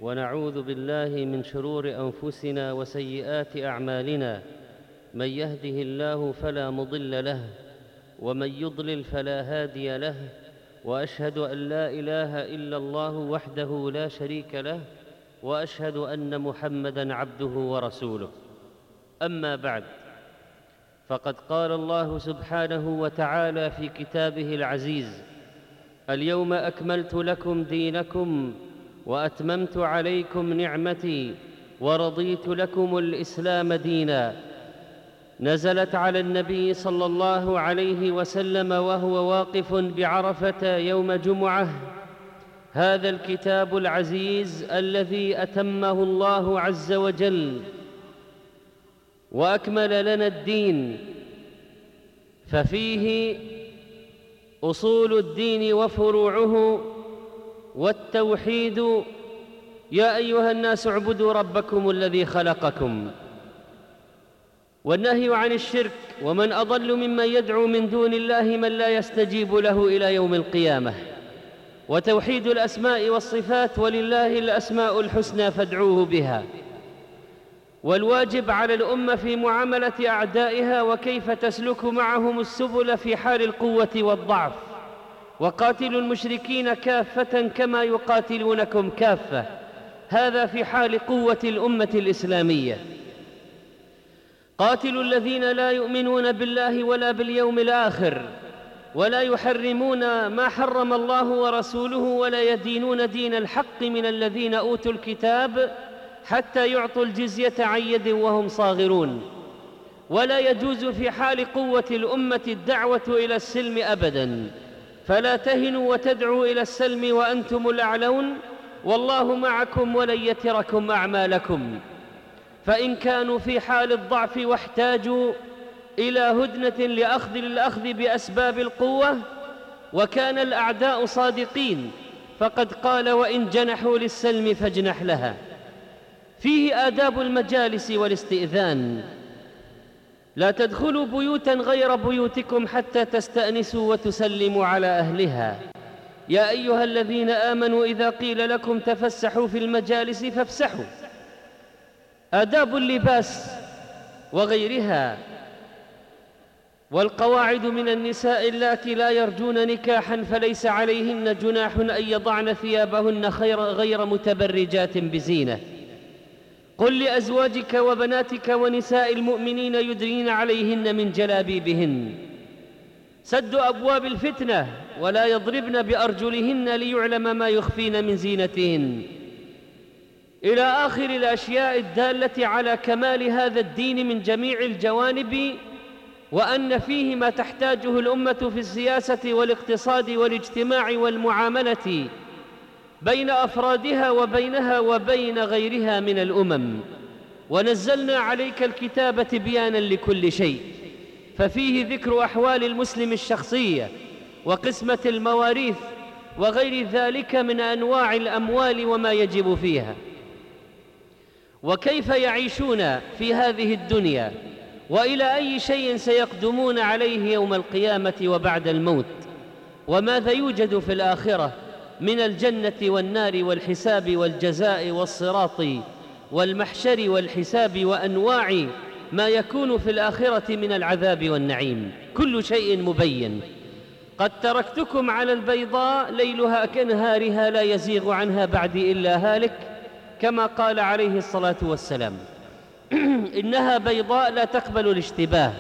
ونعوذ بالله من شرور أنفسنا وسيئات أعمالنا. من يهده الله فلا مضل له، ومن يضلل فلا هادي له، وأشهد أن لا إله إلا الله وحده لا شريك له، وأشهد أن محمدًا عبده ورسوله. أما بعد، فقد قال الله سبحانه وتعالى في كتابه العزيز: اليوم أكملت لكم دينكم وأتممت عليكم نعمتي ورضيت لكم الإسلام دينا. نزلت على النبي صلى الله عليه وسلم وهو واقف بعرفة يوم جمعة هذا الكتاب العزيز الذي أتمه الله عز وجل وأكمل لنا الدين، ففيه أصول الدين وفروعه والتوحيد. يا أيها الناس اعبدوا ربكم الذي خلقكم، والنهي عن الشرك، ومن أضل ممن يدعو من دون الله من لا يستجيب له إلى يوم القيامة، وتوحيد الأسماء والصفات، ولله الأسماء الحسنى فادعوه بها. والواجب على الأمة في معاملة أعدائها وكيف تسلك معهم السبل في حال القوة والضعف. وقاتلوا المشركين كافة كما يقاتلونكم كافة، هذا في حال قوة الأمة الإسلامية. قاتلوا الذين لا يؤمنون بالله ولا باليوم الآخر، ولا يحرمون ما حرم الله ورسوله، ولا يدينون دين الحق من الذين أوتوا الكتاب حتى يعطوا الجزية عن يد وهم صاغرون. ولا يجوز في حال قوة الأمة الدعوة إلى السلم أبداً، فلا تهنوا وتدعوا إلى السلم وأنتم الأعلون، والله معكم ولن يتركم أعمالكم. فإن كانوا في حال الضعف واحتاجوا إلى هدنة للأخذ بأسباب القوة، وكان الأعداء صادقين، فقد قال: وإن جنحوا للسلم فاجنح لها. فيه آداب المجالس والاستئذان: لا تدخلوا بيوتا غير بيوتكم حتى تستأنسوا وتسلموا على أهلها. يا أيها الذين آمنوا إذا قيل لكم تفسحوا في المجالس فافسحوا. آداب اللباس وغيرها. والقواعد من النساء اللاتي لا يرجون نكاحا فليس عليهن جناح أن يضعن ثيابهن غير متبرجات بزينة. قل لأزواجك وبناتك ونساء المؤمنين يدنين عليهن من جلابيبهن. سد أبواب الفتنة، ولا يضربن بأرجلهن ليعلم ما يخفين من زينتهن، إلى آخر الأشياء الدالة على كمال هذا الدين من جميع الجوانب، وأن فيه ما تحتاجه الأمة في السياسة والاقتصاد والاجتماع والمعاملة بين أفرادها وبينها وبين غيرها من الأمم. ونزلنا عليك الكتاب تبيانا لكل شيء، ففيه ذكر أحوال المسلم الشخصية وقسمة المواريث وغير ذلك من أنواع الأموال وما يجب فيها، وكيف يعيشون في هذه الدنيا، وإلى أي شيء سيقدمون عليه يوم القيامة وبعد الموت، وماذا يوجد في الآخرة من الجنة والنار والحساب والجزاء والصراط والمحشر والحساب، وأنواع ما يكون في الآخرة من العذاب والنعيم. كل شيء مبين. قد تركتكم على البيضاء ليلها كنهارها لا يزيغ عنها بعدي إلا هالك، كما قال عليه الصلاة والسلام. إنها بيضاء لا تقبل الاشتباه.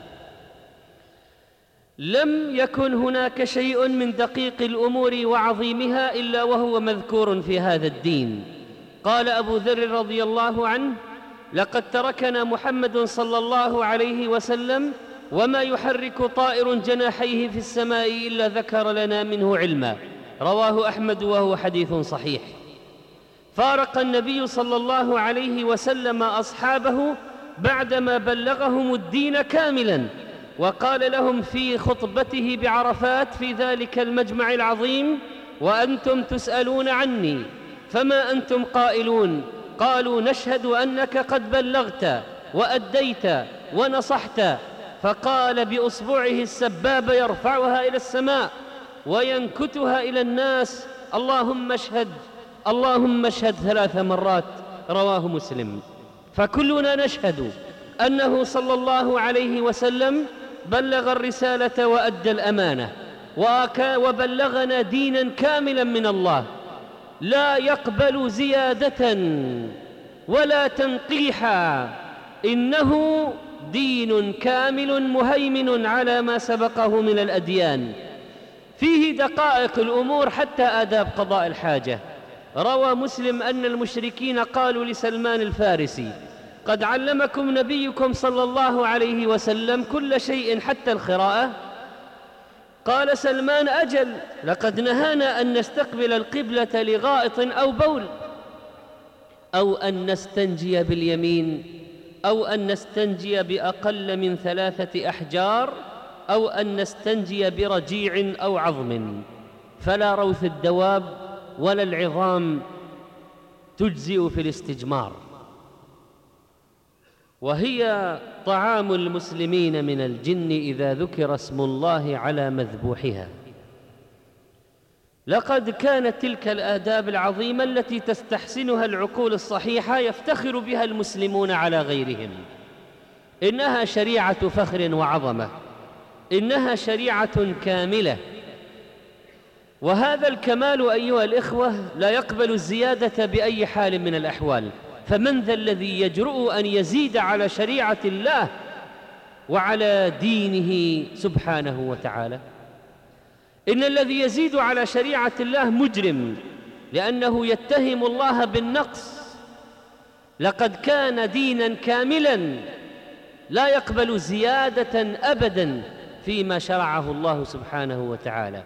لم يكن هناك شيء من دقيق الأمور وعظيمها إلا وهو مذكور في هذا الدين. قال أبو ذر رضي الله عنه: لقد تركنا محمد صلى الله عليه وسلم وما يحرك طائر جناحيه في السماء إلا ذكر لنا منه علما. رواه أحمد وهو حديث صحيح. فارق النبي صلى الله عليه وسلم أصحابه بعدما بلغهم الدين كاملا، وقال لهم في خطبته بعرفات في ذلك المجمع العظيم: وأنتم تسألون عني فما أنتم قائلون؟ قالوا: نشهد أنك قد بلغت وأديت ونصحت. فقال بأصبعه السبابة يرفعها إلى السماء وينكتها إلى الناس: اللهم اشهد اللهم اشهد 3 مرات، رواه مسلم. فكلنا نشهد أنه صلى الله عليه وسلم بلغ الرسالة وأدى الأمانة وبلغنا دينا كاملا من الله لا يقبل زيادة ولا تنقيحا، إنه دين كامل مهيمن على ما سبقه من الأديان، فيه دقائق الأمور حتى آداب قضاء الحاجة. روى مسلم أن المشركين قالوا لسلمان الفارسي: قد علمكم نبيكم صلى الله عليه وسلم كل شيء حتى القراءة؟ قال سلمان: أجل، لقد نهانا أن نستقبل القبلة لغائط أو بول، أو أن نستنجي باليمين، أو أن نستنجي بأقل من 3 أحجار، أو أن نستنجي برجيع أو عظم، فلا روث الدواب ولا العظام تجزئ في الاستجمار، وهي طعام المسلمين من الجن إذا ذكر اسم الله على مذبوحها. لقد كانت تلك الآداب العظيمة التي تستحسنها العقول الصحيحة يفتخر بها المسلمون على غيرهم. إنها شريعة فخر وعظمة، إنها شريعة كاملة، وهذا الكمال أيها الإخوة لا يقبل الزيادة بأي حال من الأحوال. فمن ذا الذي يجرؤ أن يزيد على شريعة الله وعلى دينه سبحانه وتعالى؟ إن الذي يزيد على شريعة الله مجرم، لأنه يتهم الله بالنقص. لقد كان دينا كاملا لا يقبل زيادة أبدا فيما شرعه الله سبحانه وتعالى.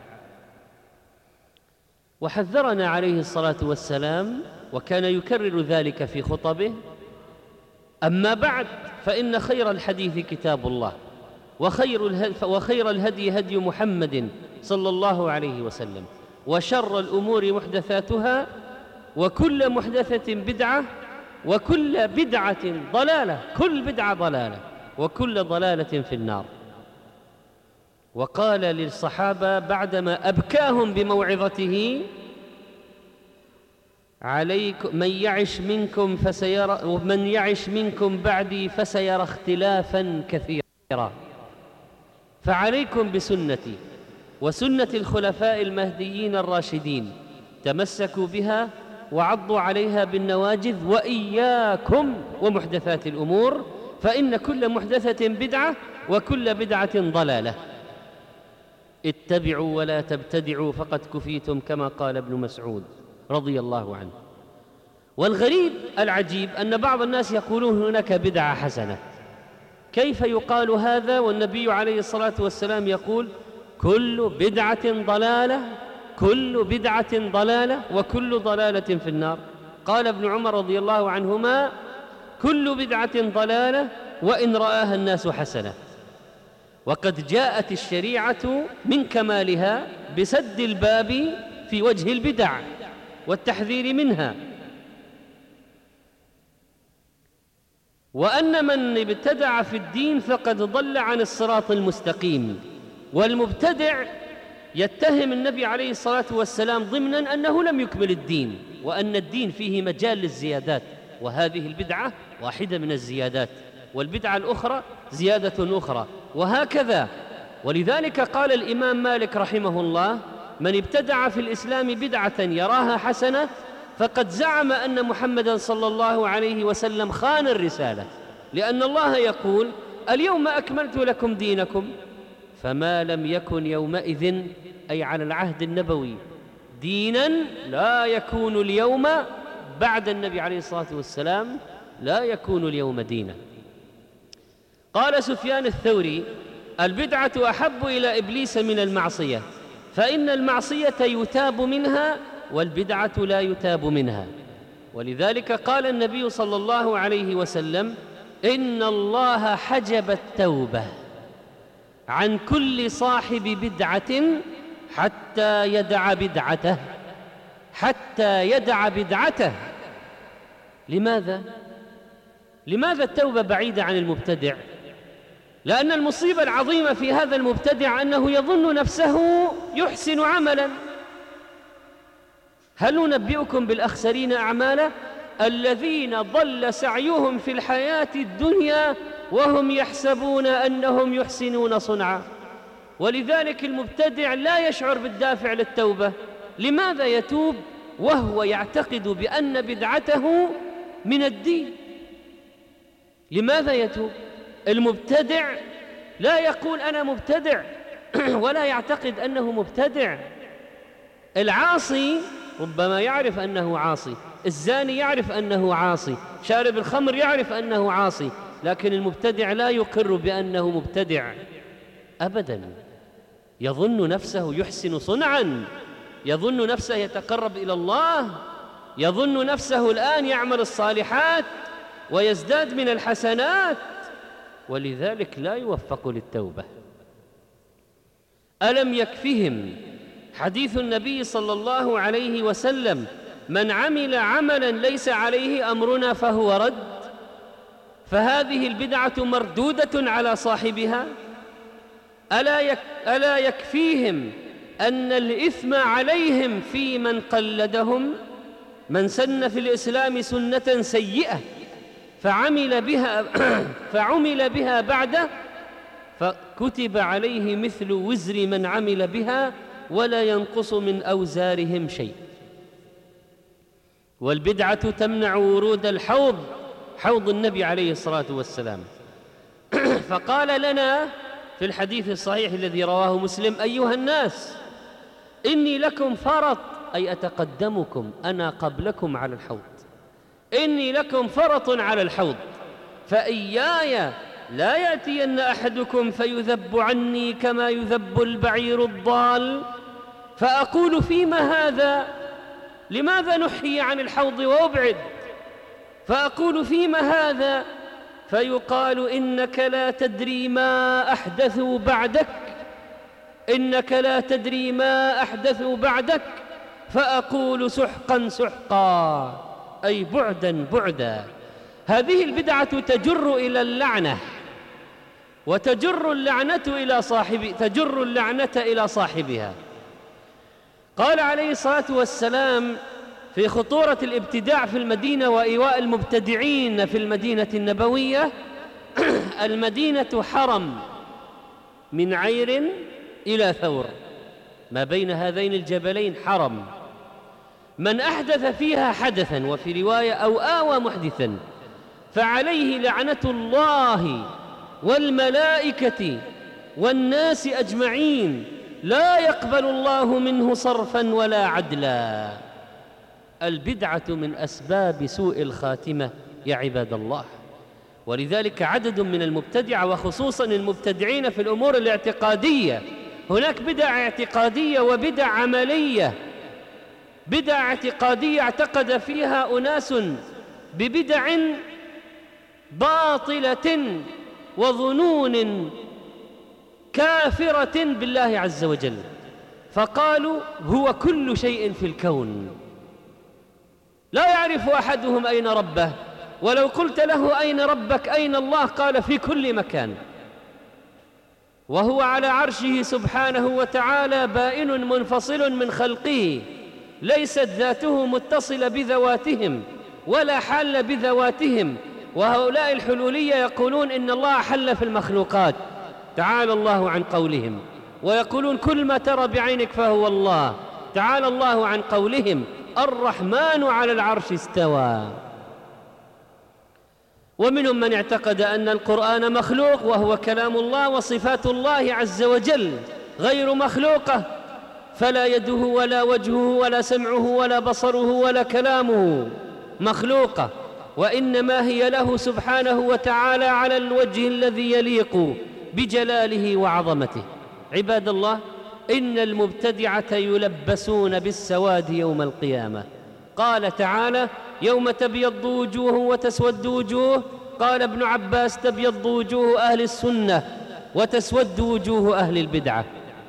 وحذرنا عليه الصلاة والسلام، وكان يكرر ذلك في خطبه: أما بعد، فإن خير الحديث كتاب الله، وخير الهدي هدي محمد صلى الله عليه وسلم، وشر الأمور محدثاتها، وكل محدثة بدعة، وكل بدعة ضلالة، كل بدعة ضلالة، وكل ضلالة في النار. وقال للصحابة بعدما أبكاهم بموعظته: عليكم من يعش منكم بعدي فسيرى اختلافا كثيرا، فعليكم بسنتي وسنة الخلفاء المهديين الراشدين، تمسكوا بها وعضوا عليها بالنواجذ، وإياكم ومحدثات الأمور، فإن كل محدثة بدعة، وكل بدعة ضلالة. اتبعوا ولا تبتدعوا فقد كفيتم، كما قال ابن مسعود رضي الله عنه. والغريب العجيب أن بعض الناس يقولون هناك بدعة حسنة. كيف يقال هذا والنبي عليه الصلاة والسلام يقول: كل بدعة ضلالة، كل بدعة ضلالة، وكل ضلالة في النار؟ قال ابن عمر رضي الله عنهما: كل بدعة ضلالة وإن رآها الناس حسنة. وقد جاءت الشريعة من كمالها بسد الباب في وجه البدع والتحذير منها، وأن من ابتدع في الدين فقد ضل عن الصراط المستقيم. والمبتدع يتهم النبي عليه الصلاة والسلام ضمناً أنه لم يكمل الدين، وأن الدين فيه مجال للزيادات، وهذه البدعة واحدة من الزيادات، والبدعة الأخرى زيادة أخرى، وهكذا. ولذلك قال الإمام مالك رحمه الله: من ابتدع في الإسلام بدعة يراها حسنة فقد زعم أن محمدًا صلى الله عليه وسلم خان الرسالة، لأن الله يقول: اليوم أكملت لكم دينكم، فما لم يكن يومئذ، أي على العهد النبوي، ديناً لا يكون اليوم بعد النبي عليه الصلاة والسلام، لا يكون اليوم ديناً. قال سفيان الثوري: البدعة أحب إلى إبليس من المعصية، فإن المعصية يتاب منها والبدعة لا يتاب منها. ولذلك قال النبي صلى الله عليه وسلم: إن الله حجب التوبة عن كل صاحب بدعة حتى يدع بدعته، حتى يدع بدعته. لماذا التوبة بعيدة عن المبتدع؟ لأن المصيبة العظيمة في هذا المبتدع أنه يظن نفسه يحسن عملا، هل ننبئكم بالأخسرين أعمالا؟ الذين ضل سعيهم في الحياة الدنيا وهم يحسبون أنهم يحسنون صنعا. ولذلك المبتدع لا يشعر بالدافع للتوبة. لماذا يتوب وهو يعتقد بأن بدعته من الدين؟ لماذا يتوب؟ المبتدع لا يقول أنا مبتدع ولا يعتقد أنه مبتدع. العاصي ربما يعرف أنه عاصي، الزاني يعرف أنه عاصي، شارب الخمر يعرف أنه عاصي، لكن المبتدع لا يقر بأنه مبتدع أبداً. يظن نفسه يحسن صنعاً، يظن نفسه يتقرب إلى الله، يظن نفسه الآن يعمل الصالحات ويزداد من الحسنات، ولذلك لا يوفق للتوبة. ألم يكفهم حديث النبي صلى الله عليه وسلم: من عمل عملا ليس عليه أمرنا فهو رد؟ فهذه البدعة مردودة على صاحبها. ألا يكفيهم أن الإثم عليهم في من قلدهم؟ من سن في الإسلام سنة سيئة فعمل بها بعده فكتب عليه مثل وزر من عمل بها ولا ينقص من أوزارهم شيء. والبدعة تمنع ورود الحوض، حوض النبي عليه الصلاة والسلام. فقال لنا في الحديث الصحيح الذي رواه مسلم: أيها الناس إني لكم فرط، أي أتقدمكم أنا قبلكم على الحوض، إني لكم فرط على الحوض، فإياي لا يأتين أحدكم فيذب عني كما يذب البعير الضال، فأقول فيما هذا؟ لماذا نحيي عن الحوض وأبعد؟ فأقول فيما هذا؟ فيقال إنك لا تدري ما أحدثوا بعدك، إنك لا تدري ما أحدثوا بعدك، فأقول سحقا سحقا، أي بعدا بعدا. هذه البدعة تجر إلى اللعنة، وتجر اللعنة إلى صاحبها. قال عليه الصلاة والسلام في خطورة الابتداع في المدينة وإيواء المبتدعين في المدينة النبوية: المدينة حرم من عير إلى ثور، ما بين هذين الجبلين حرم، من أحدث فيها حدثا، وفي رواية أو آوى محدثا، فعليه لعنة الله والملائكة والناس أجمعين، لا يقبل الله منه صرفا ولا عدلا. البدعة من أسباب سوء الخاتمة يا عباد الله. ولذلك عدد من المبتدعة وخصوصا المبتدعين في الأمور الاعتقادية، هناك بدع اعتقادية وبدع عملية. بدع اعتقادية اعتقد فيها أناس ببدع باطلة وظنون كافرة بالله عز وجل، فقالوا هو كل شيء في الكون. لا يعرف أحدهم أين ربه، ولو قلت له أين ربك أين الله قال في كل مكان، وهو على عرشه سبحانه وتعالى بائن منفصل من خلقه، ليست ذاته متصلة بذواتهم ولا حل بذواتهم. وهؤلاء الحلولية يقولون إن الله حل في المخلوقات، تعالى الله عن قولهم، ويقولون كل ما ترى بعينك فهو الله، تعالى الله عن قولهم الرحمن على العرش استوى. ومنهم من اعتقد أن القرآن مخلوق وهو كلام الله وصفات الله عز وجل غير مخلوقة، فلا يده ولا وجهه ولا سمعه ولا بصره ولا كلامه مخلوقة، وإنما هي له سبحانه وتعالى على الوجه الذي يليق بجلاله وعظمته. عباد الله، إن المبتدعة يلبسون بالسواد يوم القيامة. قال تعالى: يوم تبيض وجوه وتسود وجوه. قال ابن عباس: تبيض وجوه أهل السنة وتسود وجوه أهل البدعة،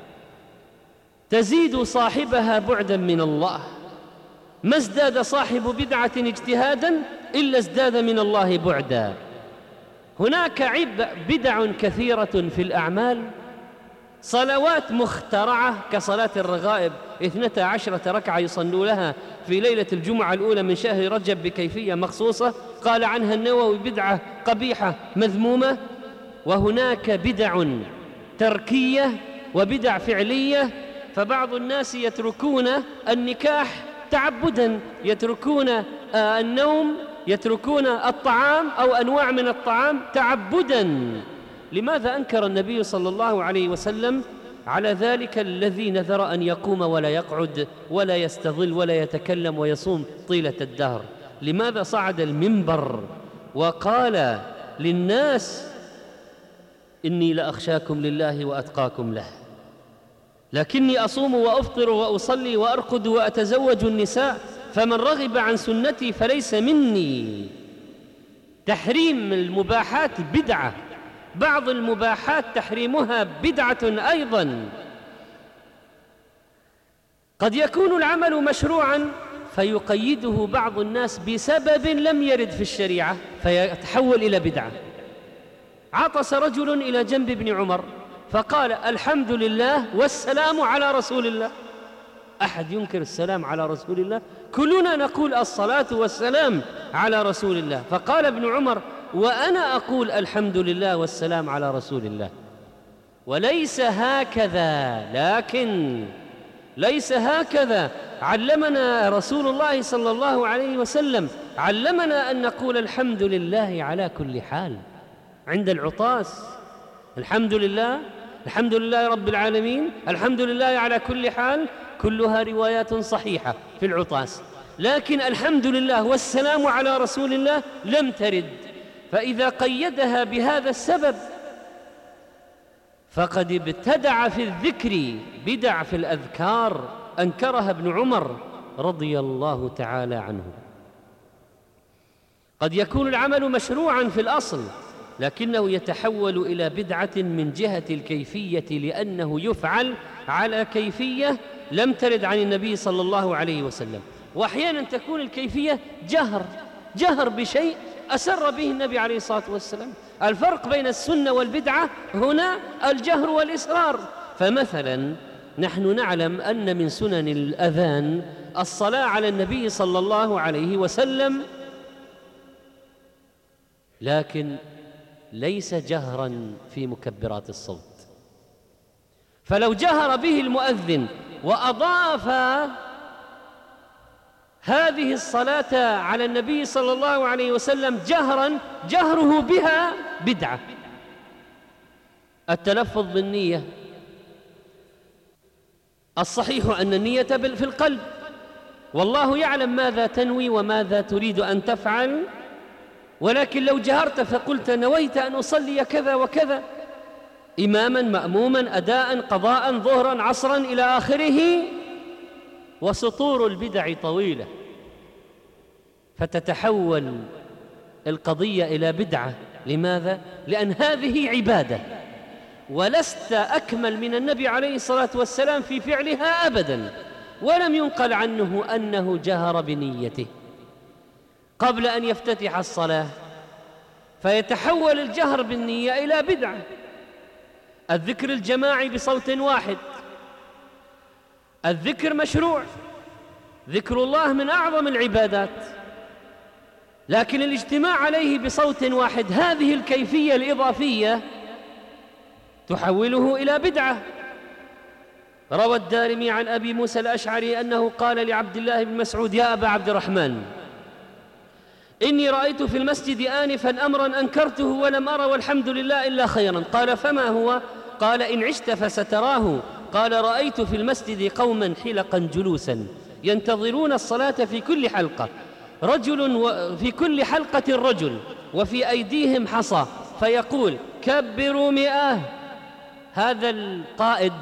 تزيد صاحبها بعدا من الله. ما ازداد صاحب بدعة اجتهادا إلا ازداد من الله بعدا. هناك بدع كثيرة في الأعمال، صلوات مخترعة كصلاة الرغائب. 12 ركعة يصلوا لها في ليلة الجمعة الأولى من شهر رجب بكيفية مخصوصة، قال عنها النووي بدعة قبيحة مذمومة. وهناك بدع تركية وبدع فعلية، فبعض الناس يتركون النكاح تعبداً، يتركون النوم، يتركون الطعام أو أنواع من الطعام تعبداً. لماذا أنكر النبي صلى الله عليه وسلم على ذلك الذي نذر أن يقوم ولا يقعد ولا يستظل ولا يتكلم ويصوم طيلة الدهر؟ لماذا صعد المنبر وقال للناس إني لأخشاكم لله وأتقاكم له، لكني أصوم وأفطر وأصلي وأرقد وأتزوج النساء، فمن رغب عن سنتي فليس مني؟ تحريم المباحات بدعة، بعض المباحات تحريمها بدعة أيضا. قد يكون العمل مشروعا فيقيده بعض الناس بسبب لم يرد في الشريعة فيتحول إلى بدعة. عطس رجل إلى جنب ابن عمر فقال الحمد لله والسلام على رسول الله. أحد ينكر السلام على رسول الله؟ كلنا نقول الصلاة والسلام على رسول الله. فقال ابن عمر وأنا أقول الحمد لله والسلام على رسول الله. وليس هكذا، لكن ليس هكذا علمنا رسول الله صلى الله عليه وسلم. علمنا أن نقول الحمد لله على كل حال. عند العطاس الحمد لله، الحمد لله رب العالمين، الحمد لله على كل حال، كلها روايات صحيحة في العطاس. لكن الحمد لله والسلام على رسول الله لم ترد، فإذا قيدها بهذا السبب فقد ابتدع في الذكر بدع في الأذكار أنكرها ابن عمر رضي الله تعالى عنه. قد يكون العمل مشروعا في الأصل لكنه يتحول إلى بدعة من جهة الكيفية، لأنه يفعل على كيفية لم ترد عن النبي صلى الله عليه وسلم. وأحيانا تكون الكيفية جهر بشيء أسر به النبي عليه الصلاة والسلام. الفرق بين السنة والبدعة هنا الجهر والإسرار. فمثلا نحن نعلم أن من سنن الأذان الصلاة على النبي صلى الله عليه وسلم، لكن ليس جهرا في مكبرات الصوت. فلو جهر به المؤذن وأضاف هذه الصلاة على النبي صلى الله عليه وسلم جهره بها بدعة. التلفظ بالنية، الصحيح أن النية في القلب، والله يعلم ماذا تنوي وماذا تريد أن تفعل. ولكن لو جهرت فقلت نويت أن أصلي كذا وكذا، إماما مأموما أداء قضاء ظهرا عصرا إلى آخره، وسطور البدع طويلة، فتتحول القضية إلى بدعة. لماذا؟ لأن هذه عبادة، ولست أكمل من النبي عليه الصلاة والسلام في فعلها أبدا، ولم ينقل عنه أنه جهر بنيته قبل أن يفتتح الصلاة، فيتحول الجهر بالنية إلى بدعة. الذكر الجماعي بصوت واحد، الذكر مشروع، ذكر الله من أعظم العبادات، لكن الاجتماع عليه بصوت واحد هذه الكيفية الإضافية تحوله إلى بدعة. روى الدارمي عن أبي موسى الأشعري أنه قال لعبد الله بن مسعود يا أبا عبد الرحمن إني رأيت في المسجد آنفا أمرا أنكرته ولم أرى والحمد لله إلا خيرا. قال فما هو؟ قال إن عشت فستراه. قال رأيت في المسجد قوما حلقا جلوسا ينتظرون الصلاة في كل حلقة، في كل حلقة رجل وفي أيديهم حصى فيقول كبروا 100. هذا القائد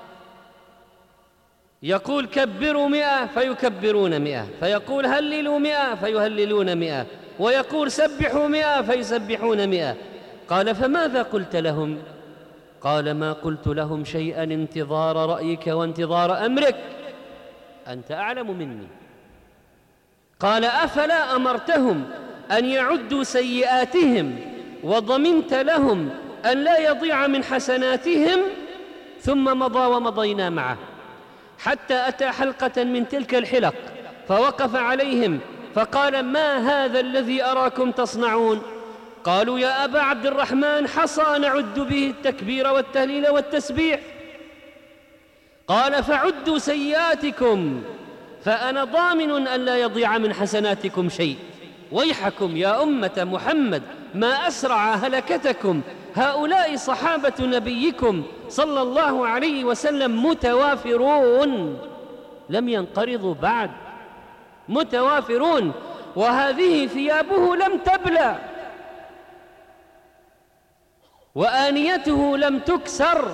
يقول كبروا 100 فيكبرون 100، فيقول هللوا 100 فيهللون 100، ويقول سبحوا 100 فيسبحون 100. قال فماذا قلت لهم؟ قال ما قلت لهم شيئا انتظار رأيك وانتظار أمرك، أنت أعلم مني. قال أفلا أمرتهم أن يعدوا سيئاتهم وضمنت لهم أن لا يضيع من حسناتهم؟ ثم مضى ومضينا معه. حتى أتى حلقة من تلك الحلق فوقف عليهم فقال: ما هذا الذي أراكم تصنعون؟ قالوا: يا أبا عبد الرحمن، حصى نعد به التكبير والتهليل والتسبيح. قال: فعدوا سيئاتكم فأنا ضامن أن لا يضيع من حسناتكم شيء. ويحكم يا أمة محمد، ما أسرع هلكتكم، هؤلاء صحابة نبيكم صلى الله عليه وسلم متوافرون لم ينقرضوا بعد، متوافرون، وهذه ثيابه لم تبلى وآنيته لم تكسر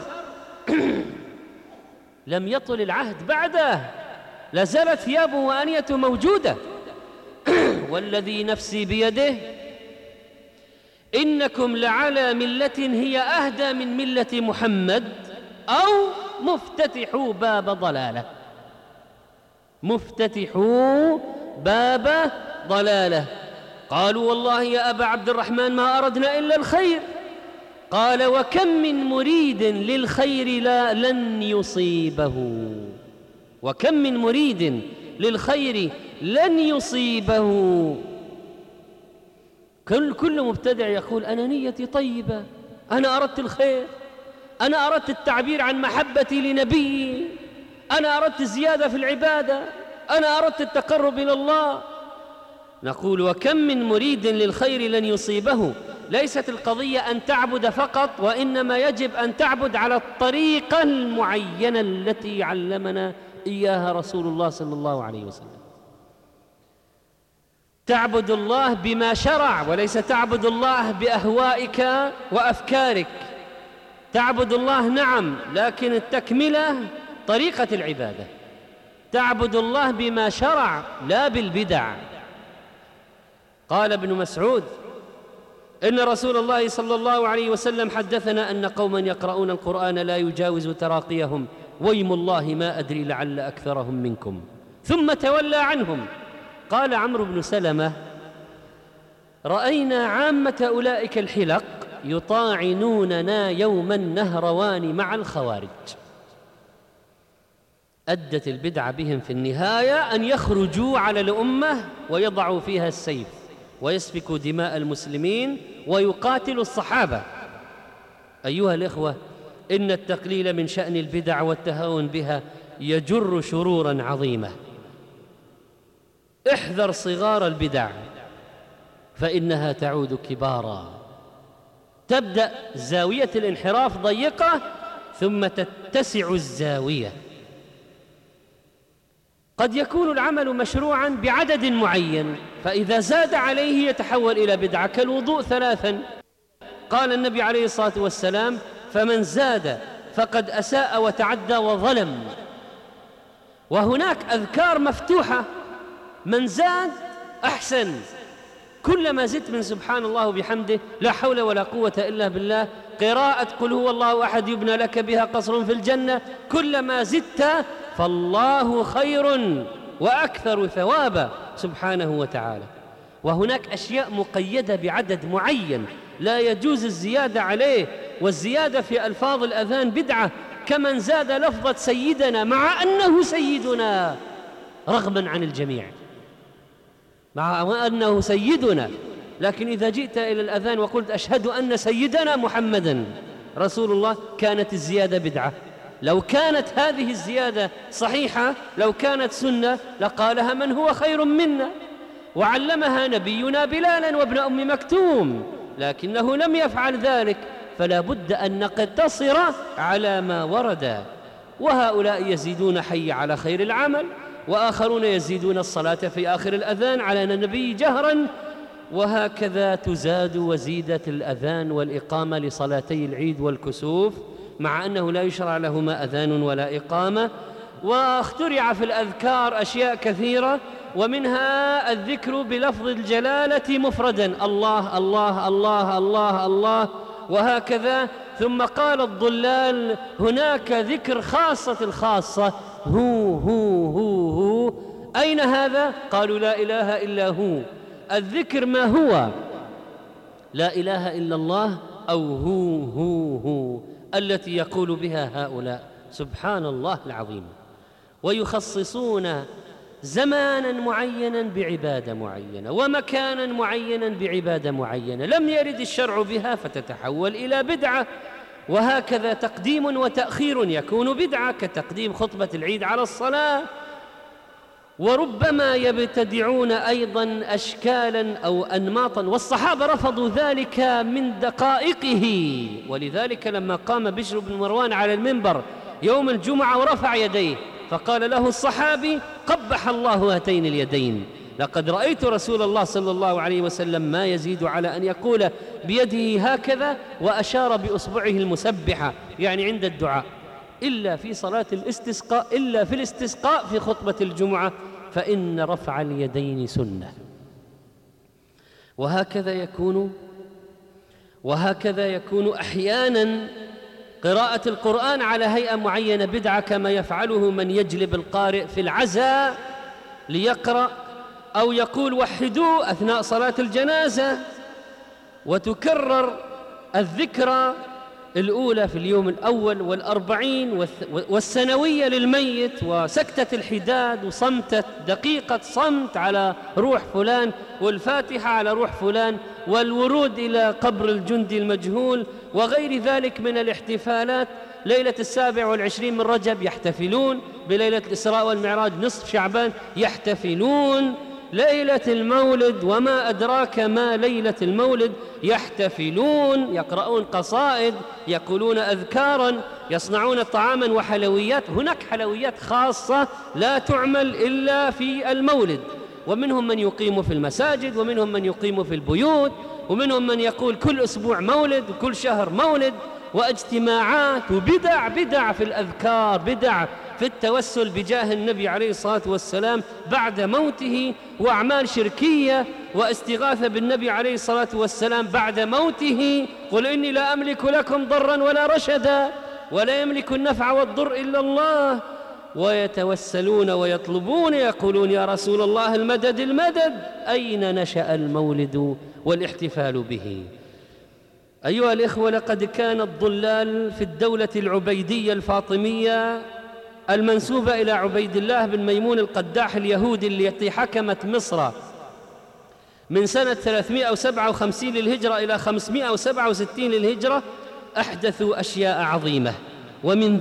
لم يطل العهد بعده، لازالت ثيابه وآنيته موجودة. والذي نفسي بيده إنكم لعلى ملة هي أهدى من ملة محمد، أو مفتتحوا باب ضلالة، مفتتحوا باب ضلالة. قالوا: والله يا أبا عبد الرحمن ما أردنا إلا الخير. قال: وكم من مريد للخير لن يصيبه، وكم من مريد للخير لن يصيبه. كل مبتدع يقول: أنا نيتي طيبة، أنا أردت الخير، أنا أردت التعبير عن محبتي لنبيي، أنا أردت الزيادة في العبادة، أنا أردت التقرب إلى الله. نقول: وكم من مريد للخير لن يصيبه. ليست القضية أن تعبد فقط، وإنما يجب أن تعبد على الطريقة المعينة التي علمنا إياها رسول الله صلى الله عليه وسلم. تعبد الله بما شرع، وليس تعبد الله بأهوائك وأفكارك. تعبد الله نعم، لكن التكملة طريقة العبادة. تعبد الله بما شرع لا بالبدع. قال ابن مسعود: إن رسول الله صلى الله عليه وسلم حدثنا أن قوما يقرؤون القرآن لا يجاوز تراقيهم، ويم الله ما أدري لعل أكثرهم منكم، ثم تولى عنهم. قال عمرو بن سلمة: رأينا عامة أولئك الحلق يطاعنوننا يوم النهروان مع الخوارج. أدت البدعة بهم في النهاية أن يخرجوا على الأمة ويضعوا فيها السيف ويسفكوا دماء المسلمين ويقاتلوا الصحابة. أيها الإخوة، إن التقليل من شأن البدع والتهاون بها يجر شرورا عظيمة. احذر صغار البدع فإنها تعود كبارا. تبدأ زاوية الانحراف ضيقة ثم تتسع الزاوية. قد يكون العمل مشروعا بعدد معين، فإذا زاد عليه يتحول إلى بدعة، كالوضوء 3. قال النبي عليه الصلاة والسلام: فمن زاد فقد أساء وتعدى وظلم. وهناك أذكار مفتوحة، من زاد أحسن. كلما زدت من سبحان الله وبحمده، لا حول ولا قوة إلا بالله، قراءة قل هو الله أحد يبنى لك بها قصر في الجنة، كلما زدت فالله خير وأكثر ثوابا سبحانه وتعالى. وهناك أشياء مقيدة بعدد معين لا يجوز الزيادة عليه، والزيادة في ألفاظ الأذان بدعة، كمن زاد لفظة سيدنا مع أنه سيدنا رغما عن الجميع، مع أنه سيدنا، لكن إذا جئت إلى الأذان وقلت أشهد أن سيدنا محمدا رسول الله، كانت الزيادة بدعة. لو كانت هذه الزيادة صحيحة، لو كانت سنة، لقالها من هو خير منا، وعلمها نبينا بلالا وابن أم مكتوم، لكنه لم يفعل ذلك، فلا بد أن نقتصر على ما ورد. وهؤلاء يزيدون حي على خير العمل، وآخرون يزيدون الصلاة في آخر الأذان على النبي جهرا، وهكذا تزاد وزيدة الأذان والإقامة لصلاتي العيد والكسوف، مع أنه لا يشرع لهما أذان ولا إقامة. واخترع في الأذكار أشياء كثيرة، ومنها الذكر بلفظ الجلالة مفردا، الله الله الله الله الله، وهكذا. ثم قال الضلال: هناك ذكر خاصة الخاصة، هو. أين هذا؟ قالوا: لا إله إلا هو. الذكر ما هو؟ لا إله إلا الله، أو هو التي يقول بها هؤلاء. سبحان الله العظيم. ويخصصون زمانا معينا بعبادة معينة ومكانا معينا بعبادة معينة لم يرد الشرع بها فتتحول إلى بدعة. وهكذا تقديم وتأخير يكون بدعة كتقديم خطبة العيد على الصلاة. وربما يبتدعون أيضا أشكالا أو أنماطا، والصحابة رفضوا ذلك من دقائقه. ولذلك لما قام بشر بن مروان على المنبر يوم الجمعة ورفع يديه فقال له الصحابي: قبح الله هاتين اليدين، لقد رأيت رسول الله صلى الله عليه وسلم ما يزيد على أن يقول بيده هكذا، وأشار بأصبعه المسبحة يعني عند الدعاء، إلا في صلاة الاستسقاء، إلا في الاستسقاء في خطبة الجمعة، فإن رفع اليدين سنة. وهكذا يكون أحيانا قراءة القرآن على هيئة معينة بدعة، كما يفعله من يجلب القارئ في العزاء ليقرأ أو يقول وحدوا أثناء صلاة الجنازة، وتكرر الذكرى الأولى في اليوم الأول والأربعين والسنوية للميت، وسكتة الحداد وصمتة دقيقة صمت على روح فلان، والفاتحة على روح فلان، والورود إلى قبر الجندي المجهول، وغير ذلك من الاحتفالات. ليلة 27 من رجب يحتفلون بليلة الإسراء والمعراج، نصف شعبان يحتفلون، ليلة المولد وما أدراك ما ليلة المولد يحتفلون، يقرؤون قصائد، يقولون أذكارا، يصنعون طعاما وحلويات. هناك حلويات خاصة لا تعمل إلا في المولد، ومنهم من يقيم في المساجد، ومنهم من يقيم في البيوت، ومنهم من يقول كل أسبوع مولد وكل شهر مولد، واجتماعات وبدع في الأذكار، بدع في التوسل بجاه النبي عليه الصلاة والسلام بعد موته، وأعمال شركية واستغاثة بالنبي عليه الصلاة والسلام بعد موته. قل إني لا أملك لكم ضرا ولا رشدا ولا يملك النفع والضر إلا الله. ويتوسلون ويطلبون، يقولون يا رسول الله المدد المدد. أين نشأ المولد والاحتفال به؟ أيها الإخوة، لقد كان الضلال في الدولة العبيدية الفاطمية المنسوبة إلى عبيد الله بن ميمون القداح اليهودي التي حكمت مصر من سنة 357 للهجرة إلى 567 للهجرة، أحدثوا أشياء عظيمة، ومن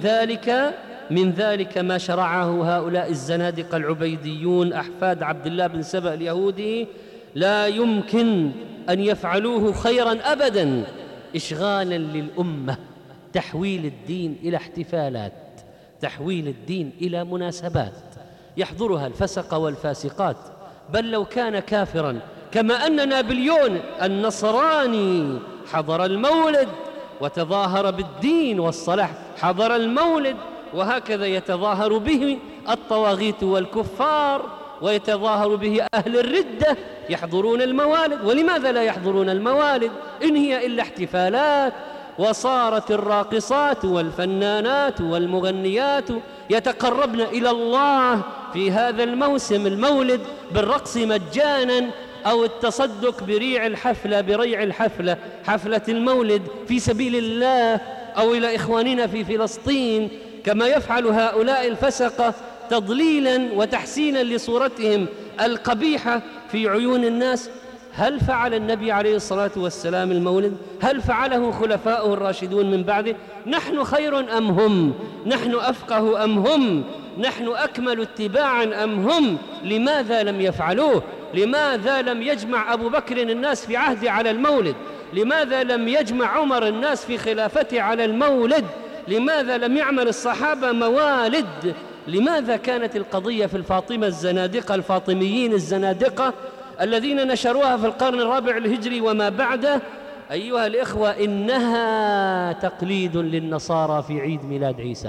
ذلك ما شرعه هؤلاء الزنادقة العبيديون أحفاد عبد الله بن سبأ اليهودي، لا يمكن أن يفعلوه خيرا أبدا، إشغالا للأمة، تحويل الدين إلى احتفالات، تحويل الدين إلى مناسبات يحضرها الفسق والفاسقات. بل لو كان كافرا، كما أن نابليون النصراني حضر المولد وتظاهر بالدين والصلاح، حضر المولد، وهكذا يتظاهر به الطواغيت والكفار، ويتظاهر به أهل الردة يحضرون الموالد. ولماذا لا يحضرون الموالد إن هي إلا احتفالات؟ وصارت الراقصات والفنانات والمغنيات يتقربن إلى الله في هذا الموسم المولد بالرقص مجانا، أو التصدق بريع الحفلة، حفلة المولد في سبيل الله، أو إلى إخواننا في فلسطين، كما يفعل هؤلاء الفسقة تضليلا وتحسينا لصورتهم القبيحة في عيون الناس. هل فعل النبي عليه الصلاة والسلام المولد؟ هل فعله خلفاؤه الراشدون من بعده؟ نحن خير أم هم؟ نحن أفقه أم هم؟ نحن أكمل اتباعا أم هم؟ لماذا لم يفعلوه؟ لماذا لم يجمع أبو بكر الناس في عهده على المولد؟ لماذا لم يجمع عمر الناس في خلافته على المولد؟ لماذا لم يعمل الصحابة موالد؟ لماذا كانت القضية في الفاطمة الزنادقة الفاطميين الزنادقة الذين نشروها في القرن الرابع الهجري وما بعده؟ أيها الإخوة، إنها تقليد للنصارى في عيد ميلاد عيسى،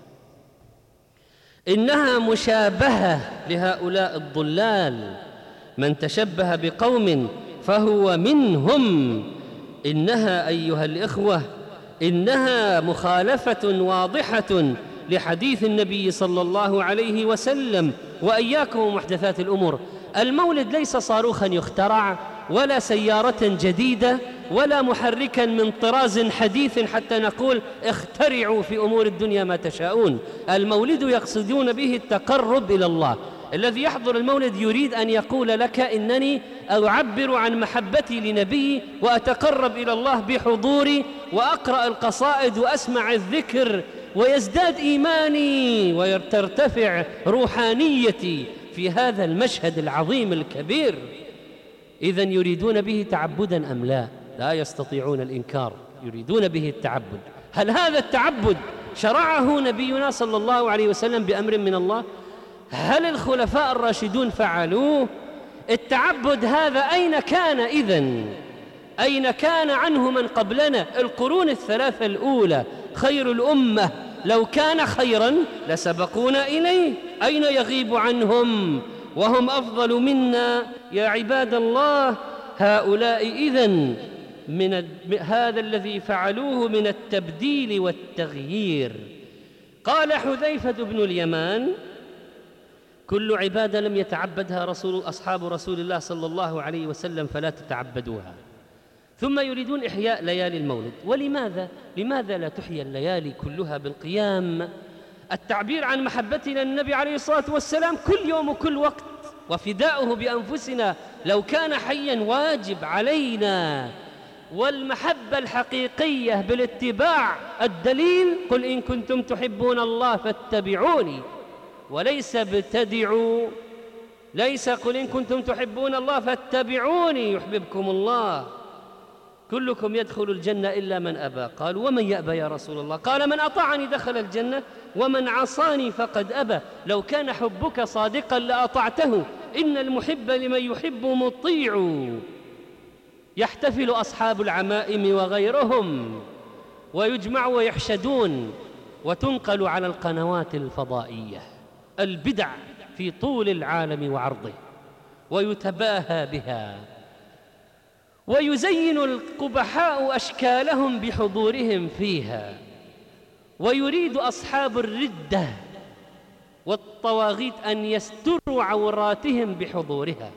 إنها مشابهة لهؤلاء الضلال، من تشبه بقوم فهو منهم. إنها أيها الإخوة، إنها مخالفة واضحة لحديث النبي صلى الله عليه وسلم. وإياكم محدثات الأمور. المولد ليس صاروخا يخترع ولا سيارة جديدة ولا محركا من طراز حديث حتى نقول اخترعوا في أمور الدنيا ما تشاءون. المولد يقصدون به التقرب إلى الله. الذي يحضر المولد يريد أن يقول لك إنني أعبر عن محبتي لنبي وأتقرب إلى الله بحضوري وأقرأ القصائد وأسمع الذكر، ويزداد إيماني وترتفع روحانيتي في هذا المشهد العظيم الكبير. إذن يريدون به تعبدا أم لا؟ لا يستطيعون الإنكار، يريدون به التعبد. هل هذا التعبد شرعه نبينا صلى الله عليه وسلم بأمر من الله؟ هل الخلفاء الراشدون فعلوه؟ التعبد هذا أين كان إذن؟ أين كان عنه من قبلنا؟ القرون الثلاثة الأولى خير الأمة، لو كان خيرا لسبقونا إليه، أين يغيب عنهم وهم أفضل منا يا عباد الله؟ هؤلاء إذن من هذا الذي فعلوه من التبديل والتغيير. قال حذيفة بن اليمان: كل عبادة لم يتعبدها أصحاب رسول الله صلى الله عليه وسلم فلا تتعبدوها. ثم يريدون إحياء ليالي المولد. ولماذا؟ لماذا لا تحيى الليالي كلها بالقيام؟ التعبير عن محبتنا للنبي عليه الصلاة والسلام كل يوم وكل وقت، وفداؤه بأنفسنا لو كان حيا واجب علينا. والمحبة الحقيقية بالاتباع، الدليل: قل إن كنتم تحبون الله فاتبعوني، وليس ابتدعوا، ليس قل إن كنتم تحبون الله فاتبعوني يحببكم الله. كلكم يدخل الجنة إلا من أبى. قالوا: ومن يأبى يا رسول الله؟ قال: من أطاعني دخل الجنة ومن عصاني فقد أبى. لو كان حبك صادقا لأطعته، إن المحب لمن يحب مطيع. يحتفل أصحاب العمائم وغيرهم ويجمع ويحشدون وتنقل على القنوات الفضائية البدع في طول العالم وعرضه، ويتباهى بها، ويزين القبحاء أشكالهم بحضورهم فيها، ويريد أصحاب الردة والطواغيت أن يستروا عوراتهم بحضورها.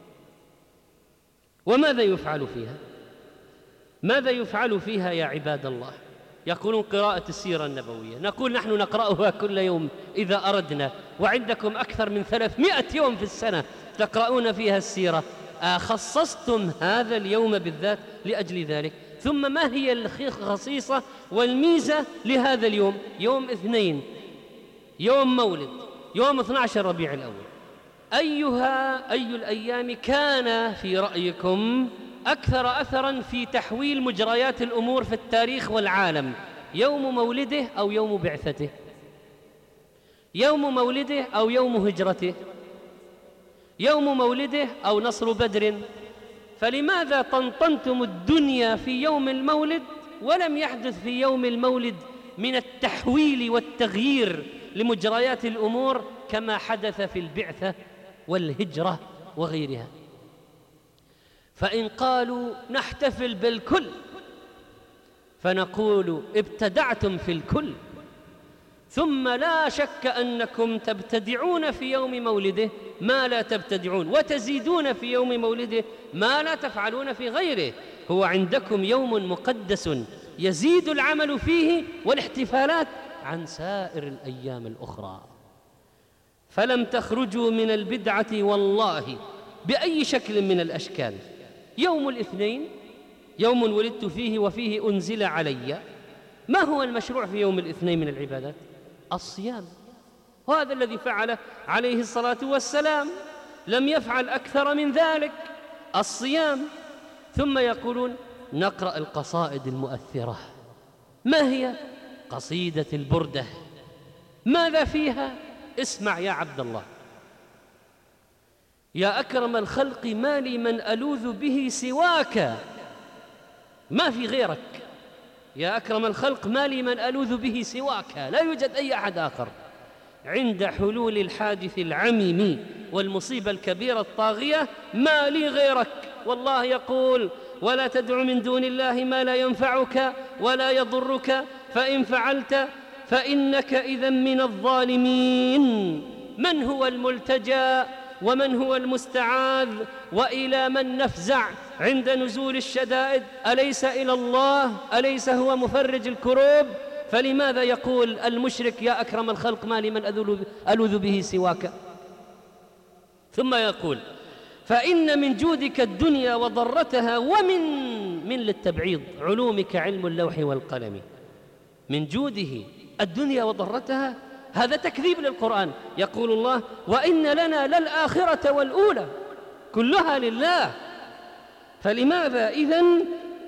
وماذا يفعل فيها؟ ماذا يفعل فيها يا عباد الله؟ يقولون قراءة السيرة النبوية. نقول نحن نقرأها كل يوم إذا أردنا، وعندكم أكثر من 300 يوم في السنة تقرؤون فيها السيرة. خصصتم هذا اليوم بالذات لأجل ذلك. ثم ما هي الخصيصة والميزة لهذا اليوم؟ يوم اثنين، يوم مولد، يوم 12 ربيع الأول. أي الأيام كان في رأيكم أكثر أثراً في تحويل مجريات الأمور في التاريخ والعالم؟ يوم مولده أو يوم بعثته؟ يوم مولده أو يوم هجرته؟ يوم مولده أو نصر بدر؟ فلماذا طنطنتم الدنيا في يوم المولد ولم يحدث في يوم المولد من التحويل والتغيير لمجريات الأمور كما حدث في البعثة والهجرة وغيرها؟ فإن قالوا نحتفل بالكل فنقول ابتدعتم في الكل، ثم لا شك أنكم تبتدعون في يوم مولده ما لا تبتدعون، وتزيدون في يوم مولده ما لا تفعلون في غيره. هو عندكم يوم مقدس يزيد العمل فيه والاحتفالات عن سائر الأيام الأخرى. فلم تخرجوا من البدعة والله بأي شكل من الأشكال. يوم الاثنين يوم ولدت فيه وفيه أنزل علي. ما هو المشروع في يوم الاثنين من العبادات؟ الصيام. وهذا الذي فعله عليه الصلاة والسلام، لم يفعل أكثر من ذلك، الصيام. ثم يقولون نقرأ القصائد المؤثرة. ما هي؟ قصيدة البردة. ماذا فيها؟ اسمع يا عبد الله: يا أكرم الخلق ما لي من ألوذ به سواك. ما في غيرك. يا أكرم الخلق ما لي من ألوذ به سواك، لا يوجد أي أحد آخر. عند حلول الحادث العميم والمصيبة الكبيرة الطاغية ما لي غيرك. والله يقول: ولا تدع من دون الله ما لا ينفعك ولا يضرك، فإن فعلت فإنك إذا من الظالمين. من هو الملتجى ومن هو المستعاذ وإلى من نفزع عند نزول الشدائد؟ أليس إلى الله؟ أليس هو مفرج الكروب؟ فلماذا يقول المشرك يا أكرم الخلق ما لي من ألوذ به سواك؟ ثم يقول فإن من جودك الدنيا وضرتها ومن للتبعيض علومك علم اللوح والقلم. من جوده الدنيا وضرتها، هذا تكذيب للقرآن. يقول الله وإن لنا للآخرة والأولى كلها لله. فلماذا إذن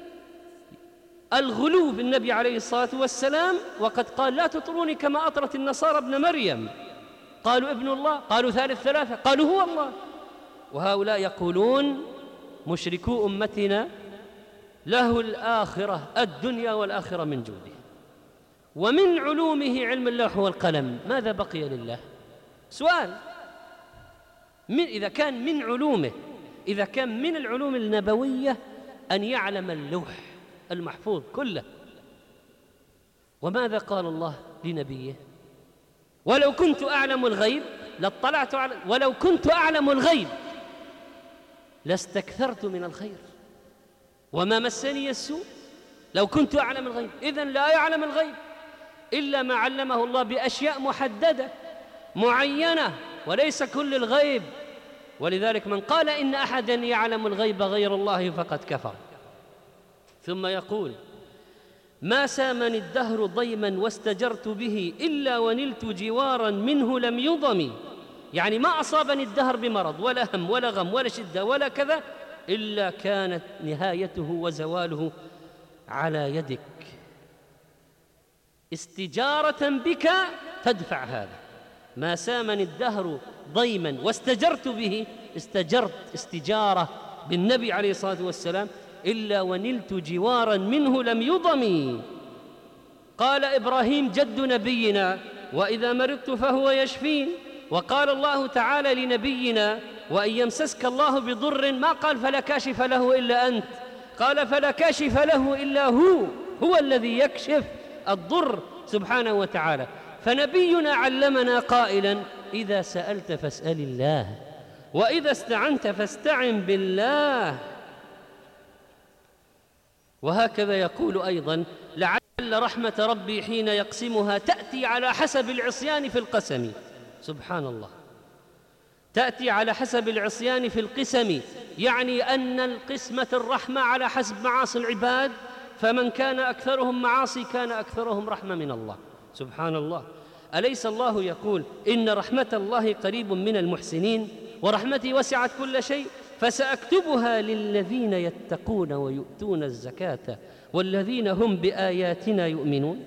الغلو بالنبي عليه الصلاة والسلام وقد قال لا تطروني كما أطرت النصارى ابن مريم؟ قالوا ابن الله، قالوا ثالث ثلاثة، قالوا هو الله. وهؤلاء يقولون مشركو أمتنا له الآخرة الدنيا والآخرة من جوده ومن علومه علم اللوح والقلم. ماذا بقي لله؟ سؤال. إذا كان من علومه، إذا كان من العلوم النبوية أن يعلم اللوح المحفوظ كله، وماذا قال الله لنبيه؟ ولو كنت أعلم الغيب لاطلعت على، ولو كنت أعلم الغيب لاستكثرت من الخير وما مسني السوء. لو كنت أعلم الغيب، إذن لا يعلم الغيب إلا ما علمه الله بأشياء محددة معينة وليس كل الغيب. ولذلك من قال إن أحدا يعلم الغيب غير الله فقد كفر. ثم يقول ما سامني الدهر ضيما واستجرت به إلا ونلت جوارا منه لم يضم. يعني ما أصابني الدهر بمرض ولا هم ولا غم ولا شدة ولا كذا إلا كانت نهايته وزواله على يدك. استجارة بك تدفع هذا. ما سامني الدهر ضيما واستجرت به، استجرت استجارة بالنبي عليه الصلاة والسلام إلا ونلت جوارا منه لم يضم. قال إبراهيم جد نبينا وإذا مرضت فهو يشفين. وقال الله تعالى لنبينا وإن يمسسك الله بضر ما قال فلا كاشف له إلا أنت، قال فلا كاشف له إلا هو الذي يكشف الضر سبحانه وتعالى. فنبينا علمنا قائلا إذا سألت فاسأل الله وإذا استعنت فاستعن بالله. وهكذا يقول أيضا لعل رحمة ربي حين يقسمها تأتي على حسب العصيان في القسم. سبحان الله، تأتي على حسب العصيان في القسم، يعني أن القسمة الرحمة على حسب معاصي العباد، فمن كان أكثرهم معاصي كان أكثرهم رحمة من الله. سبحان الله. أليس الله يقول إن رحمة الله قريب من المحسنين ورحمتي وسعت كل شيء فسأكتبها للذين يتقون ويؤتون الزكاة والذين هم بآياتنا يؤمنون.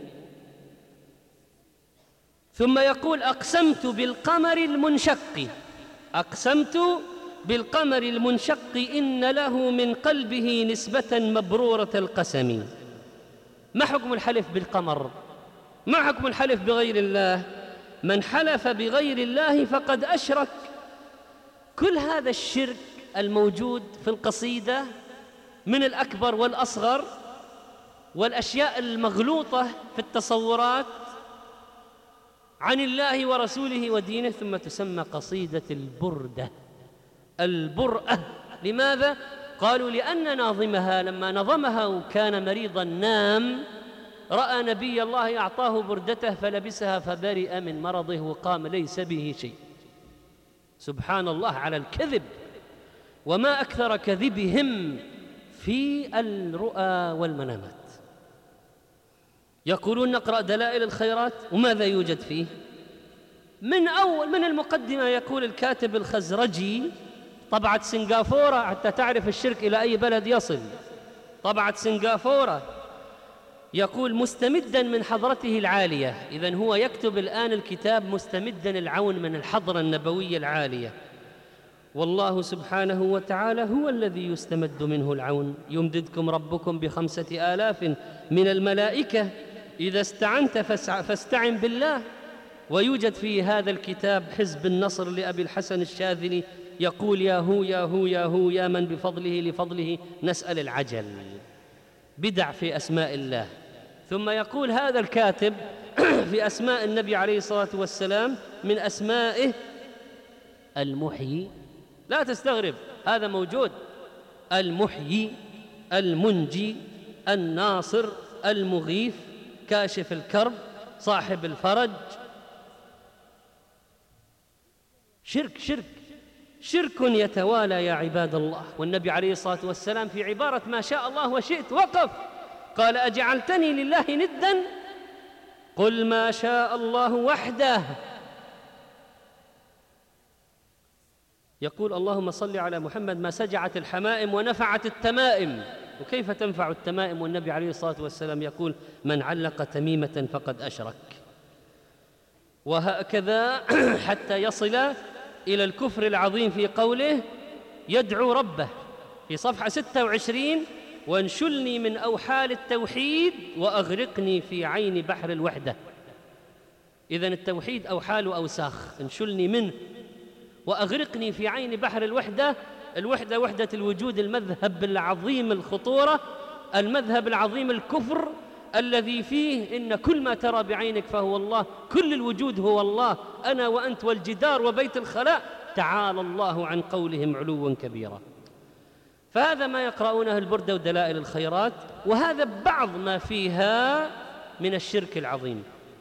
ثم يقول أقسمت بالقمر المنشق، أقسمت بالقمر المنشق إن له من قلبه نسبة مبرورة القسم. ما حكم الحلف بالقمر؟ ما حكم الحلف بغير الله؟ من حلف بغير الله فقد أشرك. كل هذا الشرك الموجود في القصيدة من الأكبر والأصغر والأشياء المغلوطة في التصورات عن الله ورسوله ودينه، ثم تسمى قصيدة البردة، البرأة. لماذا؟ قالوا لأن ناظمها لما نظمها وكان مريضا نام رأى نبي الله أعطاه بردته فلبسها فبرئ من مرضه وقام ليس به شيء. سبحان الله على الكذب، وما أكثر كذبهم في الرؤى والمنامات. يقولون نقرأ دلائل الخيرات وماذا يوجد فيه؟ من المقدمة يقول الكاتب الخزرجي طبعة سنغافورة حتى تعرف الشرك إلى أي بلد يصل. طبعة سنغافورة يقول مستمدا من حضرته العالية. إذن هو يكتب الآن الكتاب مستمدا العون من الحضرة النبوية العالية. والله سبحانه وتعالى هو الذي يستمد منه العون. يمددكم ربكم ب5,000 من الملائكة إذا استعنت فاستعن بالله. ويوجد في هذا الكتاب حزب النصر لأبي الحسن الشاذلي يقول يا هو يا هو يا هو يا من بفضله لفضله نسأل العجل. بدع في أسماء الله. ثم يقول هذا الكاتب في أسماء النبي عليه الصلاة والسلام من أسمائه المحيي، لا تستغرب، هذا موجود. المحيي، المنجي، الناصر، المغيث، كاشف الكرب، صاحب الفرج. شرك شرك شرك يتوالى يا عباد الله. والنبي عليه الصلاة والسلام في عبارة ما شاء الله وشئت وقف، قال: أجعلتني لله ندا؟ قل ما شاء الله وحده. يقول: اللهم صل على محمد، ما سجعت الحمائم ونفعت التمائم. وكيف تنفع التمائم والنبي عليه الصلاة والسلام يقول: من علق تميمة فقد أشرك. وهكذا حتى يصل إلى الكفر العظيم في قوله يدعو ربه في صفحة 26: وانشلني من أوحال التوحيد وأغرقني في عين بحر الوحدة. إذن التوحيد أوحال وأوساخ، انشلني منه وأغرقني في عين بحر الوحدة. الوحدة وحدة الوجود، المذهب العظيم الخطورة، المذهب العظيم الكفر الذي فيه إن كل ما ترى بعينك فهو الله، كل الوجود هو الله، أنا وأنت والجدار وبيت الخلاء. تعالى الله عن قولهم علوا كبيرا. فهذا ما يقرؤونه البردة ودلائل الخيرات، وهذا بعض ما فيها من الشرك العظيم.